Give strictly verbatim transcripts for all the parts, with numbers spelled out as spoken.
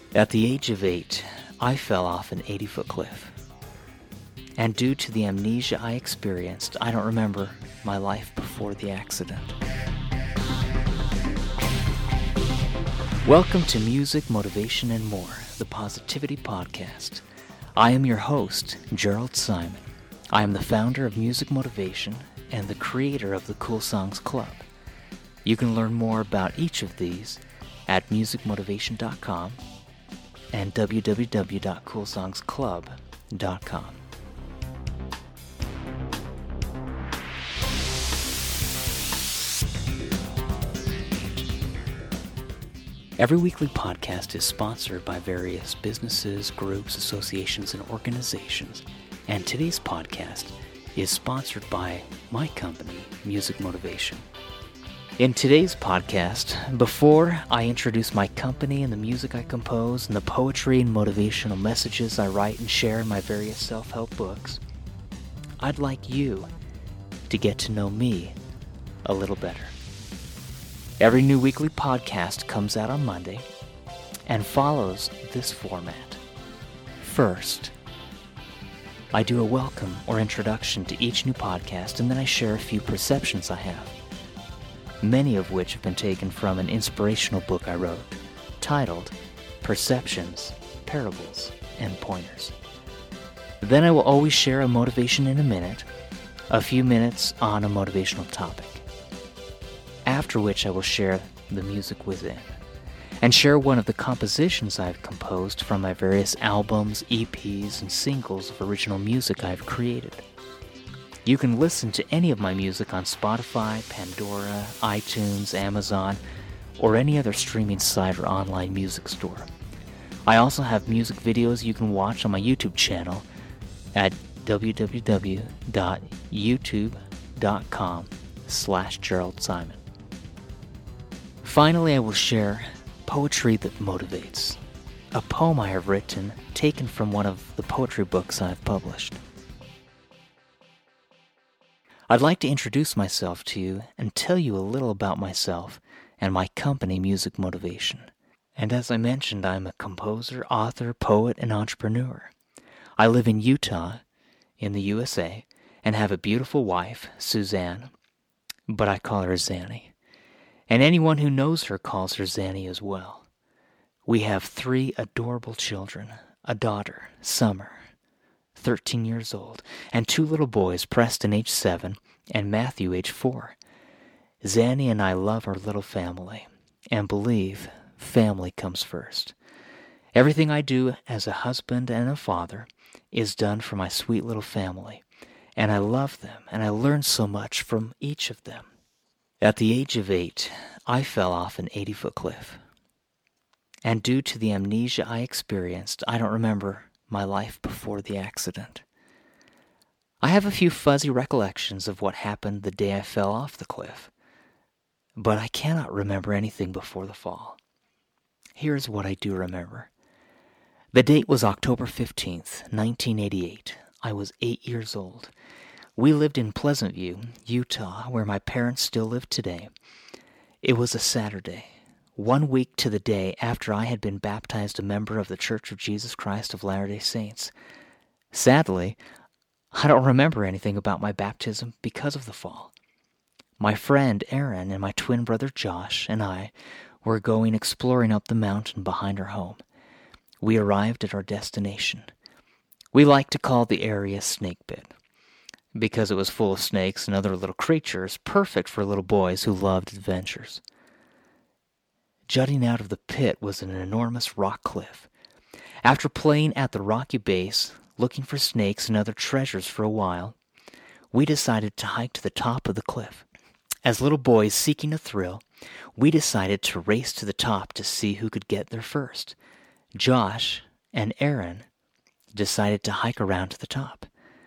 At the age of eight, I fell off an eighty-foot cliff. And due to the amnesia I experienced, I don't remember my life before the accident. Welcome to Music, Motivation, and More, the Positivity Podcast. I am your host, Gerald Simon. I am the founder of Music Motivation and the creator of the Cool Songs Club. You can learn more about each of these at music motivation dot com and w w w dot cool songs club dot com. Every weekly podcast is sponsored by various businesses, groups, associations, and organizations. And today's podcast is sponsored by my company, Music Motivation. In today's podcast, before I introduce my company and the music I compose and the poetry and motivational messages I write and share in my various self-help books, I'd like you to get to know me a little better. Every new weekly podcast comes out on Monday and follows this format. First, I do a welcome or introduction to each new podcast, and then I share a few perceptions I have, many of which have been taken from an inspirational book I wrote, titled Perceptions, Parables, and Pointers. Then I will always share a motivation in a minute, a few minutes on a motivational topic. After which I will share the music within, and share one of the compositions I've composed from my various albums, E Ps, and singles of original music I've created. You can listen to any of my music on Spotify, Pandora, iTunes, Amazon, or any other streaming site or online music store. I also have music videos you can watch on my YouTube channel at w w w dot youtube dot com slash Gerald Simon. Finally, I will share Poetry That Motivates, a poem I have written taken from one of the poetry books I've published. I'd like to introduce myself to you and tell you a little about myself and my company, Music Motivation. And as I mentioned, I'm a composer, author, poet, and entrepreneur. I live in Utah, in the U S A, and have a beautiful wife, Suzanne, but I call her Zanny. And anyone who knows her calls her Zanny as well. We have three adorable children, a daughter, Summer, thirteen years old, and two little boys, Preston, age seven, and Matthew, age four. Zanny and I love our little family, and believe family comes first. Everything I do as a husband and a father is done for my sweet little family, and I love them, and I learn so much from each of them. At the age of eight, I fell off an eighty-foot cliff. And due to the amnesia I experienced, I don't remember my life before the accident. I have a few fuzzy recollections of what happened the day I fell off the cliff, but I cannot remember anything before the fall. Here's what I do remember. The date was October fifteenth, nineteen eighty-eight. I was eight years old. We lived in Pleasant View, Utah, where my parents still live today. It was a Saturday, one week to the day after I had been baptized a member of the Church of Jesus Christ of Latter-day Saints. Sadly, I don't remember anything about my baptism because of the fall. My friend Aaron and my twin brother Josh and I were going exploring up the mountain behind our home. We arrived at our destination. We like to call the area Snake Pit, because it was full of snakes and other little creatures, perfect for little boys who loved adventures. Jutting out of the pit was an enormous rock cliff. After playing at the rocky base, looking for snakes and other treasures for a while, we decided to hike to the top of the cliff. As little boys seeking a thrill, we decided to race to the top to see who could get there first. Josh and Aaron decided to hike around to the top.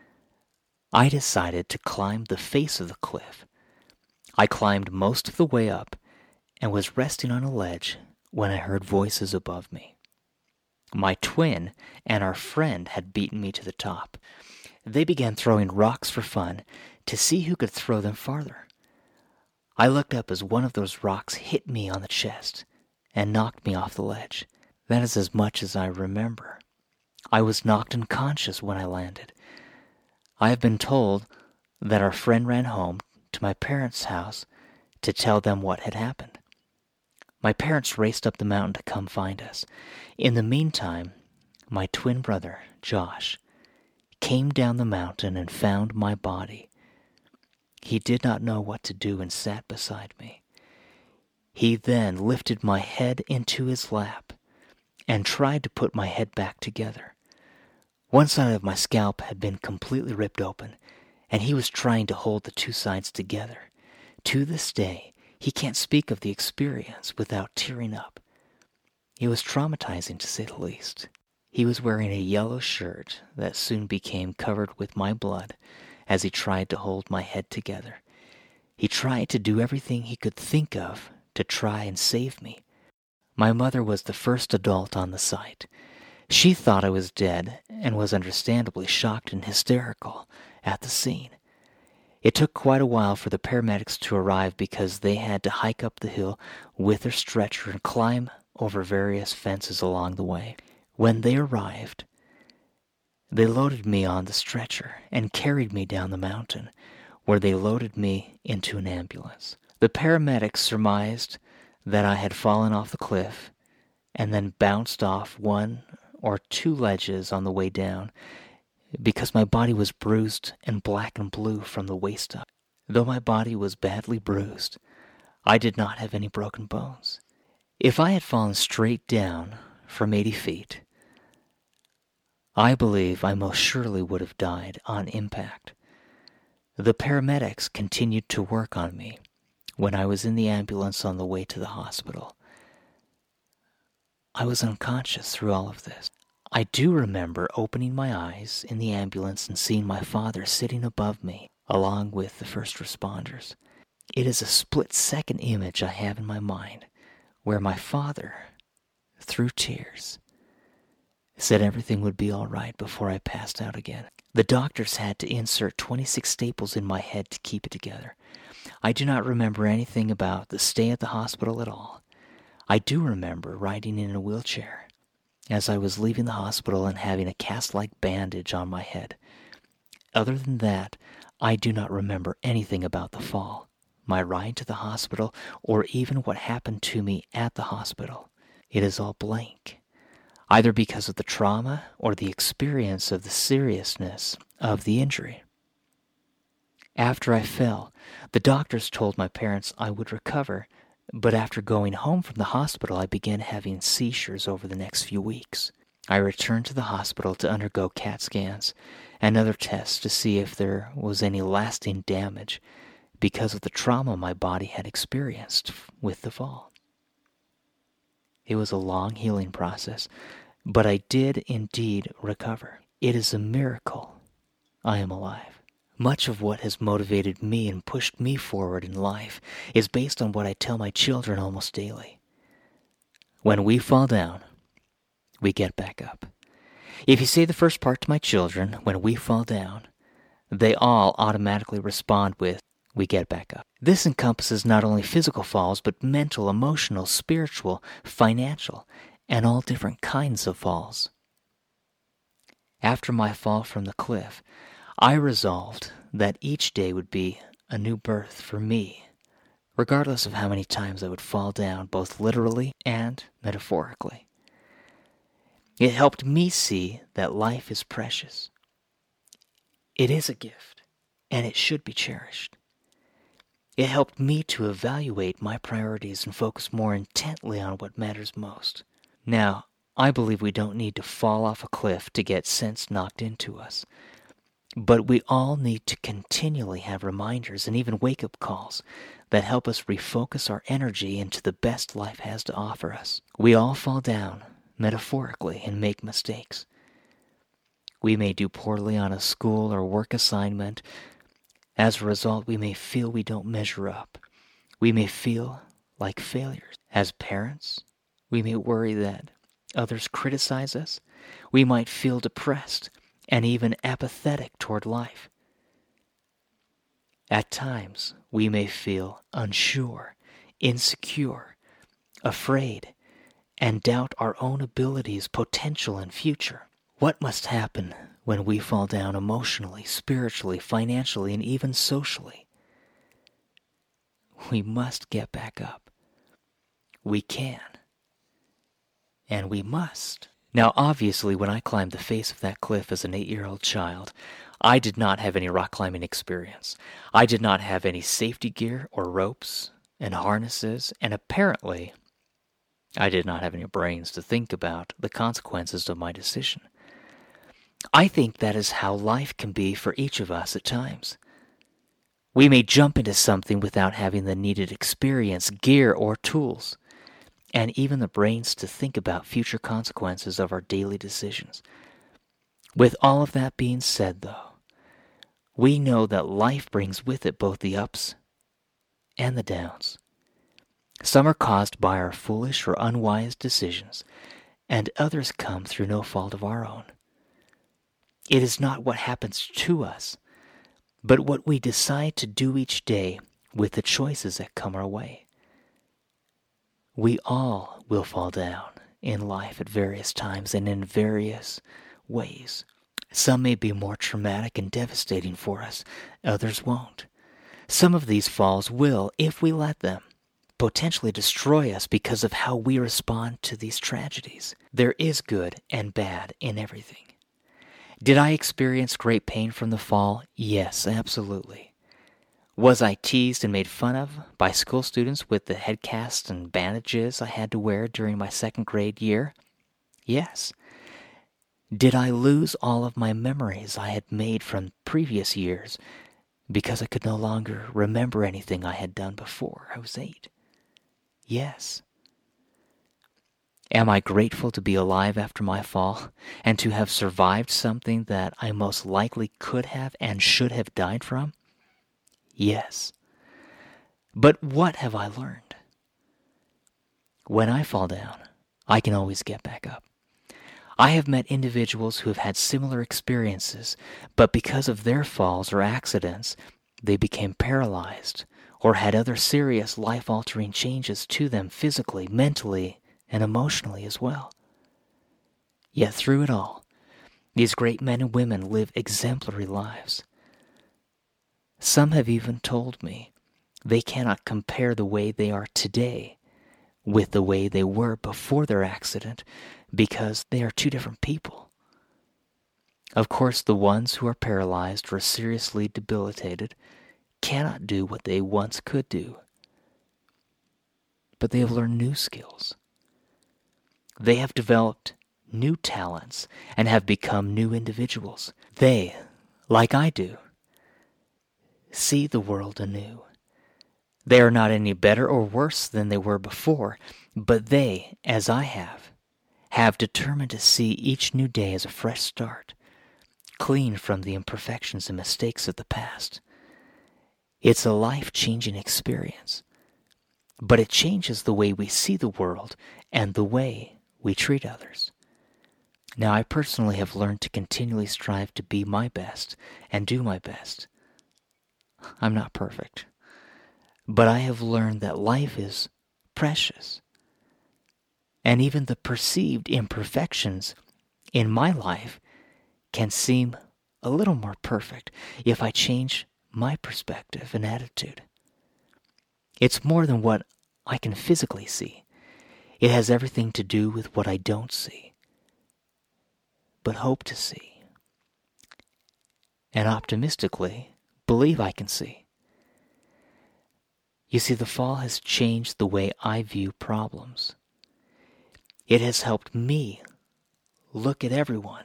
I decided to climb the face of the cliff. I climbed most of the way up and was resting on a ledge when I heard voices above me. My twin and our friend had beaten me to the top. They began throwing rocks for fun to see who could throw them farther. I looked up as one of those rocks hit me on the chest and knocked me off the ledge. That is as much as I remember. I was knocked unconscious when I landed. I have been told that our friend ran home to my parents' house to tell them what had happened. My parents raced up the mountain to come find us. In the meantime, my twin brother, Josh, came down the mountain and found my body. He did not know what to do and sat beside me. He then lifted my head into his lap and tried to put my head back together. One side of my scalp had been completely ripped open, and he was trying to hold the two sides together. To this day, he can't speak of the experience without tearing up. It was traumatizing, to say the least. He was wearing a yellow shirt that soon became covered with my blood as he tried to hold my head together. He tried to do everything he could think of to try and save me. My mother was the first adult on the site. She thought I was dead and was understandably shocked and hysterical at the scene. It took quite a while for the paramedics to arrive because they had to hike up the hill with their stretcher and climb over various fences along the way. When they arrived, they loaded me on the stretcher and carried me down the mountain, where they loaded me into an ambulance. The paramedics surmised that I had fallen off the cliff and then bounced off one or two ledges on the way down, because my body was bruised and black and blue from the waist up. Though my body was badly bruised, I did not have any broken bones. If I had fallen straight down from eighty feet, I believe I most surely would have died on impact. The paramedics continued to work on me when I was in the ambulance on the way to the hospital. I was unconscious through all of this. I do remember opening my eyes in the ambulance and seeing my father sitting above me, along with the first responders. It is a split-second image I have in my mind, where my father, through tears, said everything would be all right before I passed out again. The doctors had to insert twenty-six staples in my head to keep it together. I do not remember anything about the stay at the hospital at all. I do remember riding in a wheelchair as I was leaving the hospital and having a cast-like bandage on my head. Other than that, I do not remember anything about the fall, my ride to the hospital, or even what happened to me at the hospital. It is all blank, either because of the trauma or the experience of the seriousness of the injury. After I fell, the doctors told my parents I would recover, but after going home from the hospital, I began having seizures over the next few weeks. I returned to the hospital to undergo CAT scans and other tests to see if there was any lasting damage because of the trauma my body had experienced with the fall. It was a long healing process, but I did indeed recover. It is a miracle I am alive. Much of what has motivated me and pushed me forward in life is based on what I tell my children almost daily. When we fall down, we get back up. If you say the first part to my children, when we fall down, they all automatically respond with, we get back up. This encompasses not only physical falls, but mental, emotional, spiritual, financial, and all different kinds of falls. After my fall from the cliff, I resolved that each day would be a new birth for me, regardless of how many times I would fall down, both literally and metaphorically. It helped me see that life is precious. It is a gift, and it should be cherished. It helped me to evaluate my priorities and focus more intently on what matters most. Now, I believe we don't need to fall off a cliff to get sense knocked into us. But we all need to continually have reminders and even wake-up calls that help us refocus our energy into the best life has to offer us. We all fall down, metaphorically, and make mistakes. We may do poorly on a school or work assignment. As a result, we may feel we don't measure up. We may feel like failures. As parents, we may worry that others criticize us. We might feel depressed and even apathetic toward life. At times, we may feel unsure, insecure, afraid, and doubt our own abilities, potential, and future. What must happen when we fall down emotionally, spiritually, financially, and even socially? We must get back up. We can. And we must. Now, obviously, when I climbed the face of that cliff as an eight-year-old child, I did not have any rock climbing experience. I did not have any safety gear or ropes and harnesses, and apparently, I did not have any brains to think about the consequences of my decision. I think that is how life can be for each of us at times. We may jump into something without having the needed experience, gear, or tools, and even the brains to think about future consequences of our daily decisions. With all of that being said, though, we know that life brings with it both the ups and the downs. Some are caused by our foolish or unwise decisions, and others come through no fault of our own. It is not what happens to us, but what we decide to do each day with the choices that come our way. We all will fall down in life at various times and in various ways. Some may be more traumatic and devastating for us, others won't. Some of these falls will, if we let them, potentially destroy us because of how we respond to these tragedies. There is good and bad in everything. Did I experience great pain from the fall? Yes, absolutely. Was I teased and made fun of by school students with the head casts and bandages I had to wear during my second grade year? Yes. Did I lose all of my memories I had made from previous years because I could no longer remember anything I had done before I was eight? Yes. Am I grateful to be alive after my fall and to have survived something that I most likely could have and should have died from? Yes. But what have I learned? When I fall down, I can always get back up. I have met individuals who have had similar experiences, but because of their falls or accidents, they became paralyzed or had other serious life-altering changes to them physically, mentally, and emotionally as well. Yet through it all, these great men and women live exemplary lives. Some have even told me they cannot compare the way they are today with the way they were before their accident because they are two different people. Of course, the ones who are paralyzed or seriously debilitated cannot do what they once could do, but they have learned new skills. They have developed new talents and have become new individuals. They, like I do, see the world anew. They are not any better or worse than they were before, but they, as I have, have determined to see each new day as a fresh start, clean from the imperfections and mistakes of the past. It's a life-changing experience, but it changes the way we see the world and the way we treat others. Now, I personally have learned to continually strive to be my best and do my best. I'm not perfect, but I have learned that life is precious, and even the perceived imperfections in my life can seem a little more perfect if I change my perspective and attitude. It's more than what I can physically see. It has everything to do with what I don't see, but hope to see, and optimistically believe I can see. You see, the fall has changed the way I view problems. It has helped me look at everyone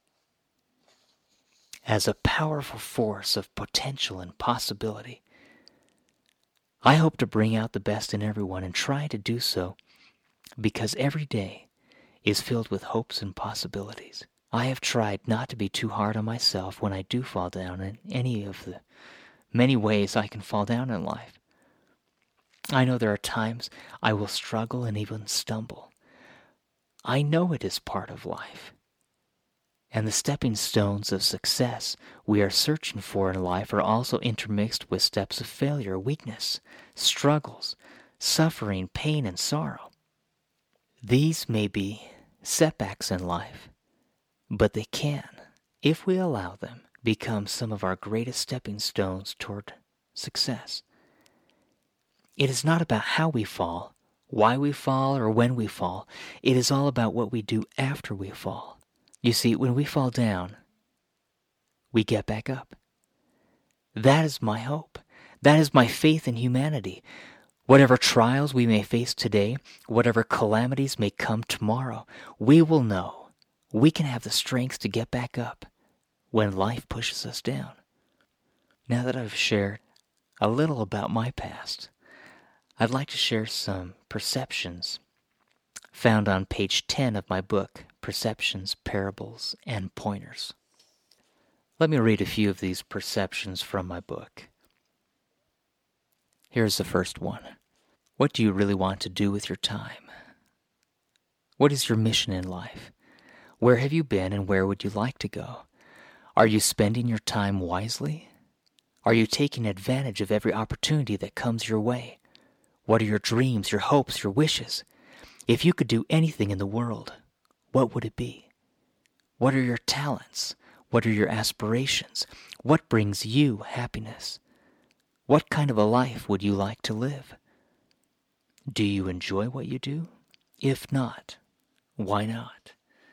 as a powerful force of potential and possibility. I hope to bring out the best in everyone and try to do so because every day is filled with hopes and possibilities. I have tried not to be too hard on myself when I do fall down in any of the many ways I can fall down in life. I know there are times I will struggle and even stumble. I know it is part of life. And the stepping stones of success we are searching for in life are also intermixed with steps of failure, weakness, struggles, suffering, pain, and sorrow. These may be setbacks in life, but they can, if we allow them, become some of our greatest stepping stones toward success. It is not about how we fall, why we fall, or when we fall. It is all about what we do after we fall. You see, when we fall down, we get back up. That is my hope. That is my faith in humanity. Whatever trials we may face today, whatever calamities may come tomorrow, we will know we can have the strength to get back up when life pushes us down. Now that I've shared a little about my past, I'd like to share some perceptions found on page ten of my book, Perceptions, Parables, and Pointers. Let me read a few of these perceptions from my book. Here's the first one. What do you really want to do with your time? What is your mission in life? Where have you been and where would you like to go? Are you spending your time wisely? Are you taking advantage of every opportunity that comes your way? What are your dreams, your hopes, your wishes? If you could do anything in the world, what would it be? What are your talents? What are your aspirations? What brings you happiness? What kind of a life would you like to live? Do you enjoy what you do? If not, why not?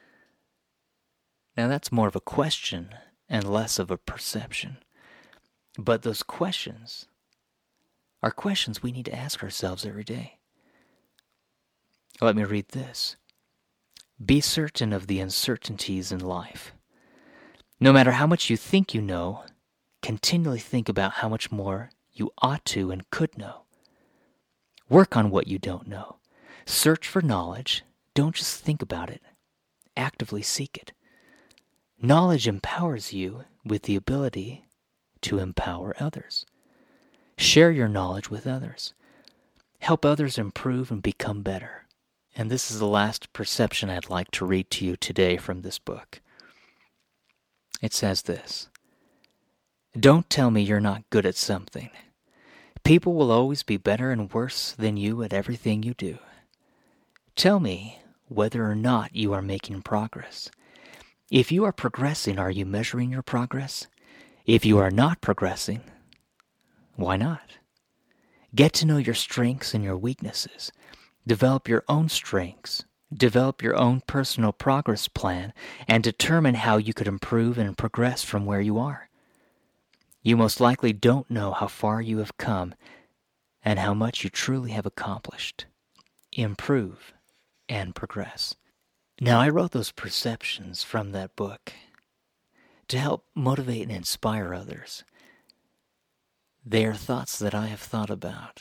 Now that's more of a question and less of a perception. But those questions are questions we need to ask ourselves every day. Let me read this. Be certain of the uncertainties in life. No matter how much you think you know, continually think about how much more you ought to and could know. Work on what you don't know. Search for knowledge. Don't just think about it. Actively seek it. Knowledge empowers you with the ability to empower others. Share your knowledge with others. Help others improve and become better. And this is the last perception I'd like to read to you today from this book. It says this. Don't tell me you're not good at something. People will always be better and worse than you at everything you do. Tell me whether or not you are making progress. If you are progressing, are you measuring your progress? If you are not progressing, why not? Get to know your strengths and your weaknesses. Develop your own strengths. Develop your own personal progress plan and determine how you could improve and progress from where you are. You most likely don't know how far you have come and how much you truly have accomplished. Improve and progress. Now, I wrote those perceptions from that book to help motivate and inspire others. They are thoughts that I have thought about.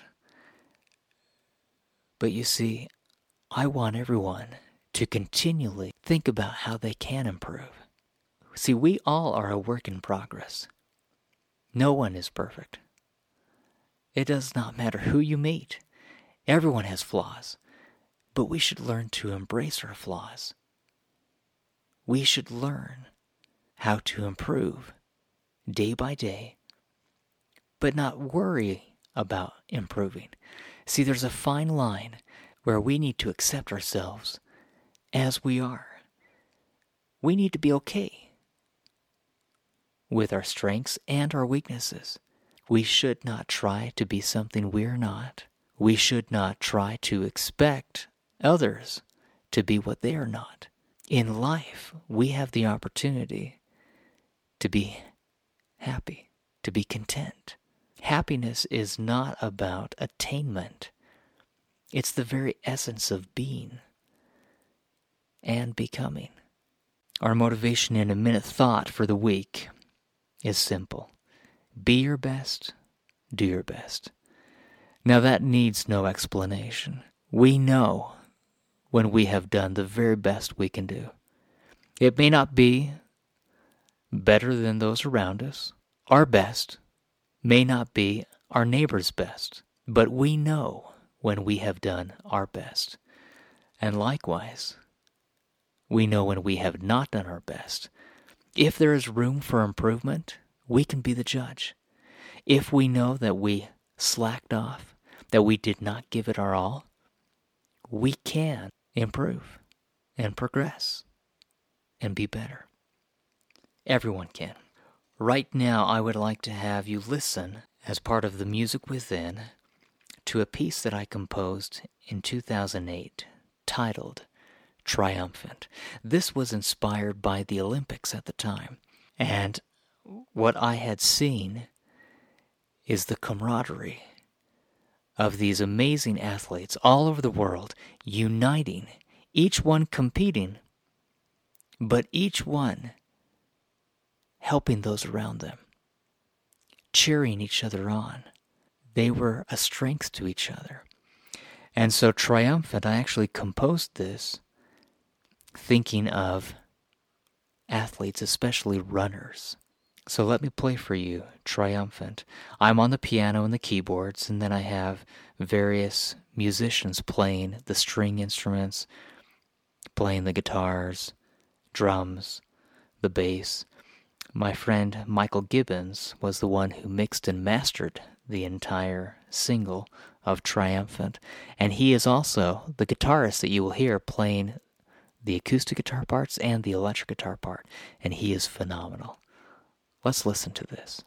But you see, I want everyone to continually think about how they can improve. See, we all are a work in progress. No one is perfect. It does not matter who you meet. Everyone has flaws. But we should learn to embrace our flaws. We should learn how to improve day by day, but not worry about improving. See, there's a fine line where we need to accept ourselves as we are. We need to be okay with our strengths and our weaknesses. We should not try to be something we're not. We should not try to expect others to be what they are not. In life, we have the opportunity to be happy, to be content. Happiness is not about attainment. It's the very essence of being and becoming. Our motivation in a minute thought for the week is simple. Be your best, do your best. Now that needs no explanation. We know when we have done the very best we can do. It may not be better than those around us. Our best may not be our neighbor's best, but we know when we have done our best. And likewise, we know when we have not done our best. If there is room for improvement, we can be the judge. If we know that we slacked off, that we did not give it our all, we can improve and progress and be better. Everyone can. Right now, I would like to have you listen, as part of the Music Within, to a piece that I composed in two thousand eight, titled Triumphant. This was inspired by the Olympics at the time, and what I had seen is the camaraderie of these amazing athletes all over the world, uniting, each one competing, but each one helping those around them, cheering each other on. They were a strength to each other. And so Triumphant, I actually composed this thinking of athletes, especially runners. So let me play for you Triumphant. I'm on the piano and the keyboards, and then I have various musicians playing the string instruments, playing the guitars, drums, the bass. My friend Michael Gibbons was the one who mixed and mastered the entire single of Triumphant, and he is also the guitarist that you will hear playing the acoustic guitar parts and the electric guitar part, and he is phenomenal. Let's listen to this.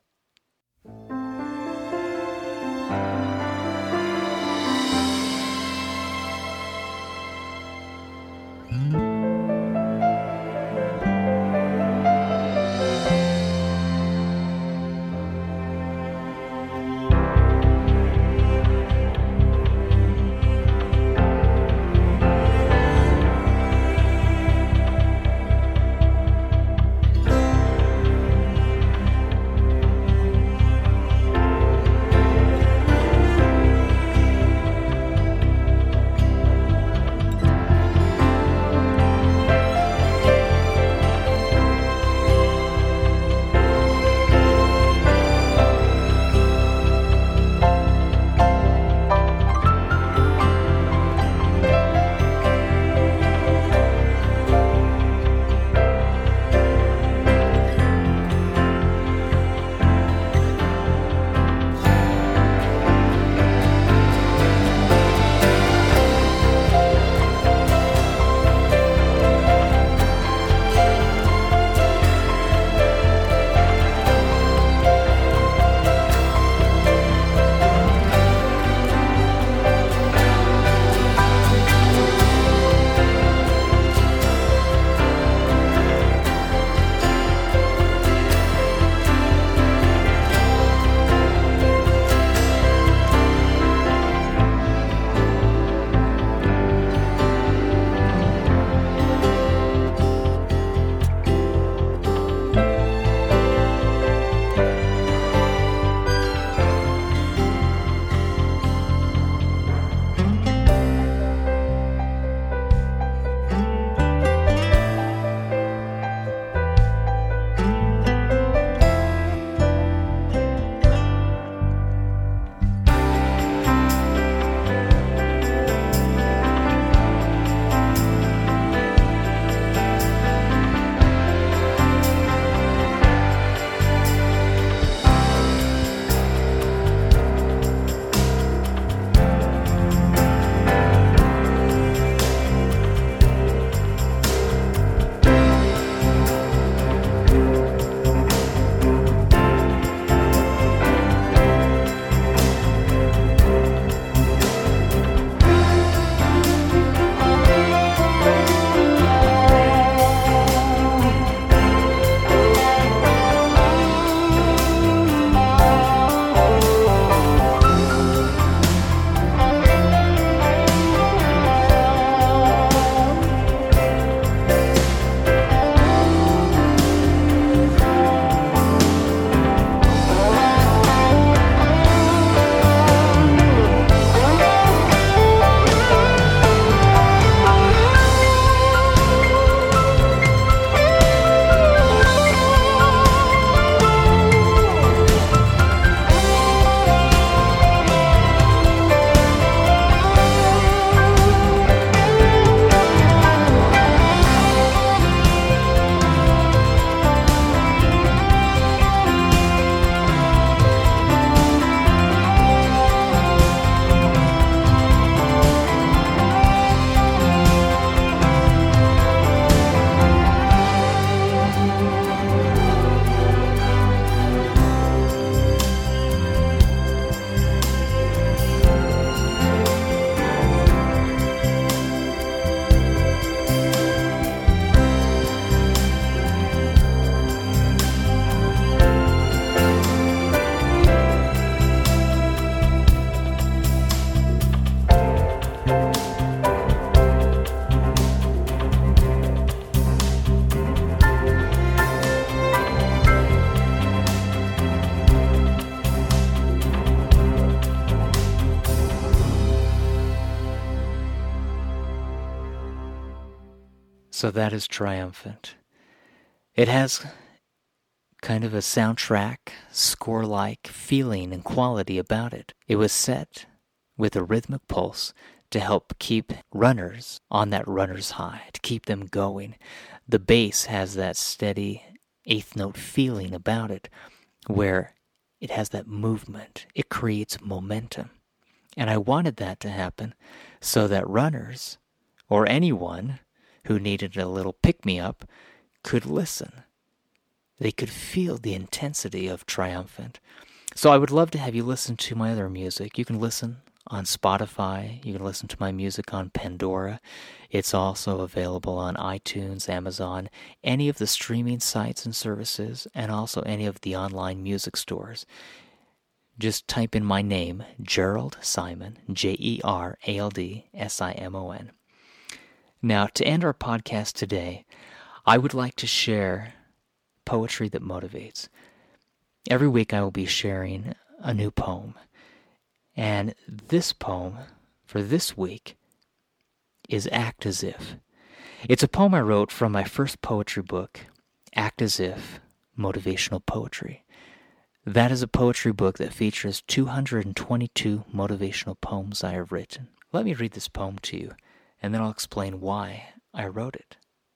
So that is Triumphant. It has kind of a soundtrack, score-like feeling and quality about it. It was set with a rhythmic pulse to help keep runners on that runner's high, to keep them going. The bass has that steady eighth note feeling about it, where it has that movement. It creates momentum. And I wanted that to happen so that runners, or anyone who needed a little pick-me-up, could listen. They could feel the intensity of Triumphant. So I would love to have you listen to my other music. You can listen on Spotify. You can listen to my music on Pandora. It's also available on iTunes, Amazon, any of the streaming sites and services, and also any of the online music stores. Just type in my name, Gerald Simon, J E R A L D S I M O N. Now, to end our podcast today, I would like to share poetry that motivates. Every week I will be sharing a new poem. And this poem for this week is Act As If. It's a poem I wrote from my first poetry book, Act As If, Motivational Poetry. That is a poetry book that features two hundred twenty-two motivational poems I have written. Let me read this poem to you, and then I'll explain why I wrote it.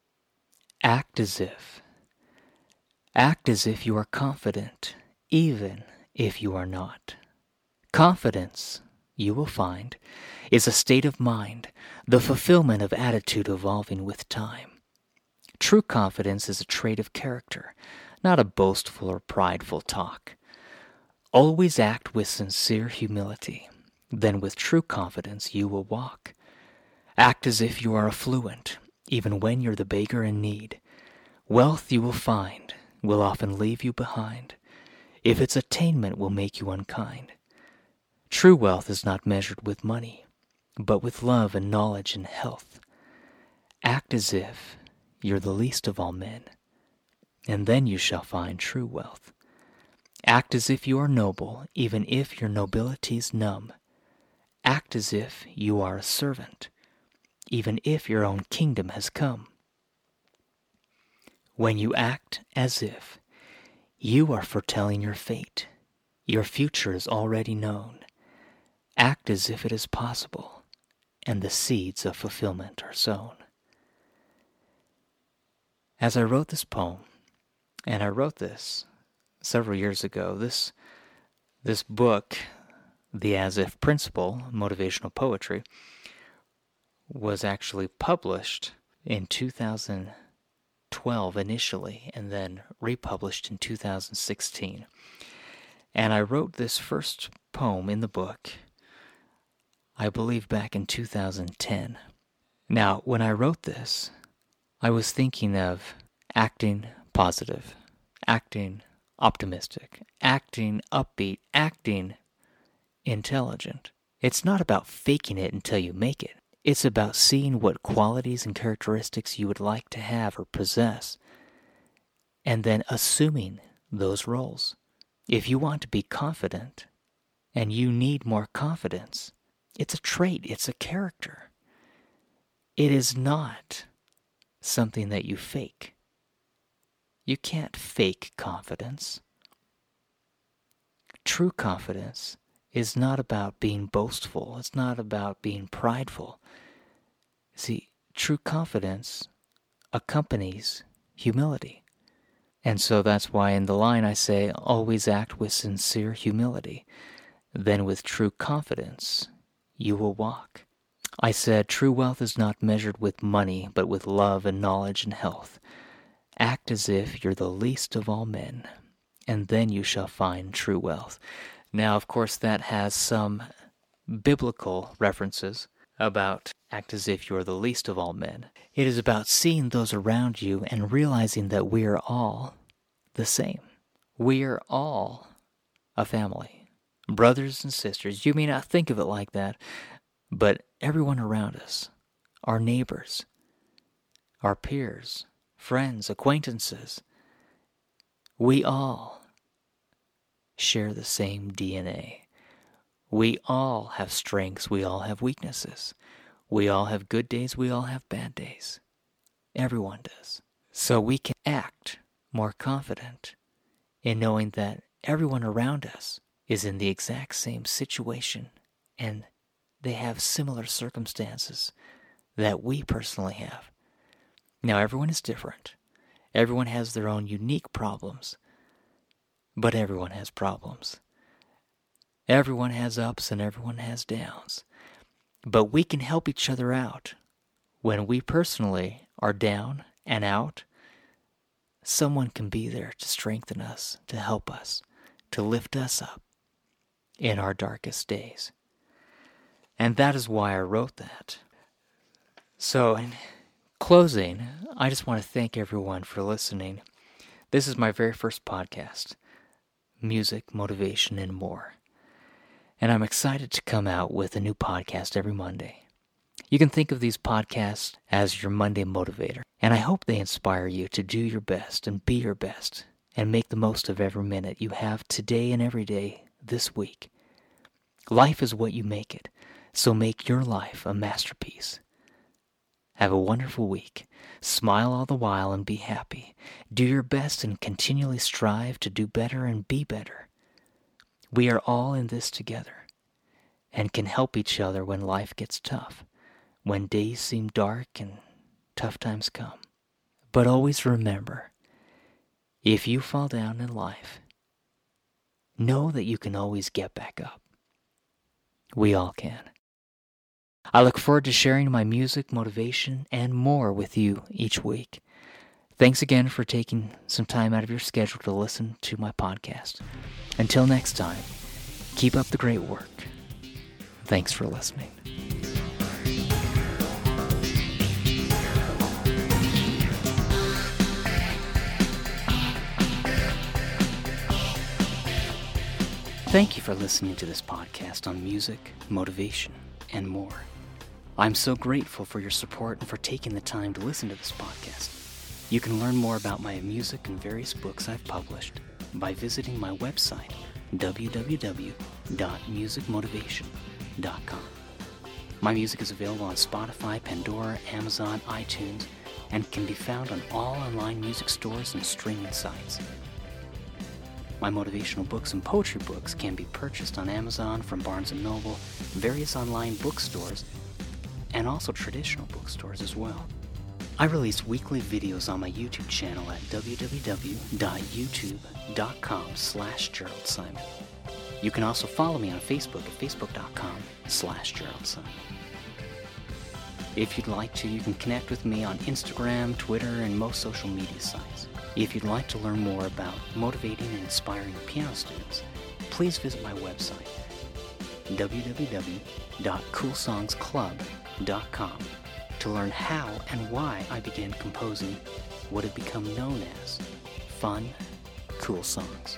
Act as if. Act as if you are confident, even if you are not. Confidence, you will find, is a state of mind, the fulfillment of attitude evolving with time. True confidence is a trait of character, not a boastful or prideful talk. Always act with sincere humility, then with true confidence you will walk. Act as if you are affluent, even when you're the beggar in need. Wealth you will find will often leave you behind, if its attainment will make you unkind. True wealth is not measured with money, but with love and knowledge and health. Act as if you're the least of all men, and then you shall find true wealth. Act as if you are noble, even if your nobility's numb. Act as if you are a servant, even if your own kingdom has come. When you act as if, you are foretelling your fate. Your future is already known. Act as if it is possible, and the seeds of fulfillment are sown. As I wrote this poem, and I wrote this several years ago, this, this book, The As If Principle, Motivational Poetry, was actually published in two thousand twelve initially, and then republished in two thousand sixteen. And I wrote this first poem in the book, I believe back in two thousand ten. Now, when I wrote this, I was thinking of acting positive, acting optimistic, acting upbeat, acting intelligent. It's not about faking it until you make it. It's about seeing what qualities and characteristics you would like to have or possess, and then assuming those roles. If you want to be confident, and you need more confidence, it's a trait, it's a character. It is not something that you fake. You can't fake confidence. True confidence is not about being boastful. It's not about being prideful. See, true confidence accompanies humility. And so that's why in the line I say, always act with sincere humility. Then with true confidence, you will walk. I said, true wealth is not measured with money, but with love and knowledge and health. Act as if you're the least of all men, and then you shall find true wealth. Now, of course, that has some biblical references about act as if you are the least of all men. It is about seeing those around you and realizing that we are all the same. We are all a family, brothers and sisters. You may not think of it like that, but everyone around us, our neighbors, our peers, friends, acquaintances, we all share the same D N A. We all have strengths, we all have weaknesses. We all have good days, we all have bad days. Everyone does. So we can act more confident in knowing that everyone around us is in the exact same situation and they have similar circumstances that we personally have. Now, everyone is different. Everyone has their own unique problems, but everyone has problems. Everyone has ups and everyone has downs. But we can help each other out. When we personally are down and out, someone can be there to strengthen us, to help us, to lift us up in our darkest days. And that is why I wrote that. So, in closing, I just want to thank everyone for listening. This is my very first podcast, Music, Motivation, and More. And I'm excited to come out with a new podcast every Monday. You can think of these podcasts as your Monday motivator, and I hope they inspire you to do your best and be your best and make the most of every minute you have today and every day this week. Life is what you make it, so make your life a masterpiece. Have a wonderful week. Smile all the while and be happy. Do your best and continually strive to do better and be better. We are all in this together and can help each other when life gets tough, when days seem dark and tough times come. But always remember, if you fall down in life, know that you can always get back up. We all can. I look forward to sharing my music, motivation, and more with you each week. Thanks again for taking some time out of your schedule to listen to my podcast. Until next time, keep up the great work. Thanks for listening. Thank you for listening to this podcast on music, motivation, and more. I'm so grateful for your support and for taking the time to listen to this podcast. You can learn more about my music and various books I've published by visiting my website, w w w dot music motivation dot com. My music is available on Spotify, Pandora, Amazon, iTunes, and can be found on all online music stores and streaming sites. My motivational books and poetry books can be purchased on Amazon, from Barnes and Noble, various online bookstores, and also traditional bookstores as well. I release weekly videos on my YouTube channel at w w w dot youtube dot com slash Gerald Simon. You can also follow me on Facebook at facebook dot com slash Gerald Simon. If you'd like to, you can connect with me on Instagram, Twitter, and most social media sites. If you'd like to learn more about motivating and inspiring piano students, please visit my website, w w w dot cool songs club dot com, to learn how and why I began composing what have become known as fun, cool songs.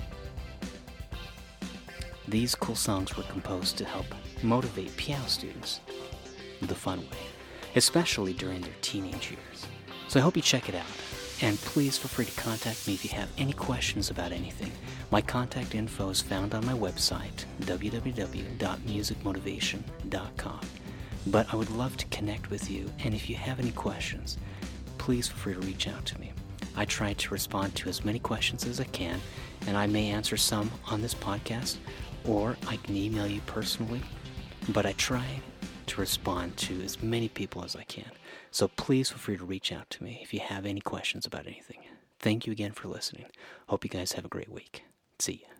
These cool songs were composed to help motivate piano students the fun way, especially during their teenage years. So I hope you check it out. And please feel free to contact me if you have any questions about anything. My contact info is found on my website, w w w dot music motivation dot com. But I would love to connect with you, and if you have any questions, please feel free to reach out to me. I try to respond to as many questions as I can, and I may answer some on this podcast, or I can email you personally, but I try to respond to as many people as I can. So please feel free to reach out to me if you have any questions about anything. Thank you again for listening. Hope you guys have a great week. See ya.